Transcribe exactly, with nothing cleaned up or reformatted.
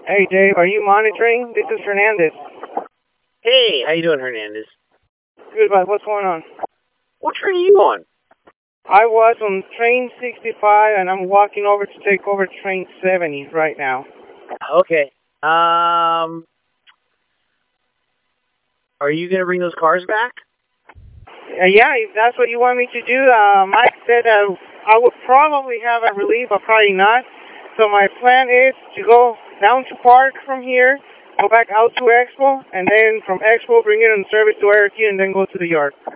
Hey Dave, are you monitoring? This is Hernandez. Hey, how you doing, Hernandez? Good, bud. What's going on? What train are you on? I was on train sixty-five, and I'm walking over to take over train seventy right now. Okay. Um, are you gonna bring those cars back? Uh, yeah, if that's what you want me to do, uh, Mike said uh, I would probably have a relief, but probably not. So my plan is to go down to Park from here, go back out to Expo, and then from Expo bring it in service to Air Q, and then go to the yard.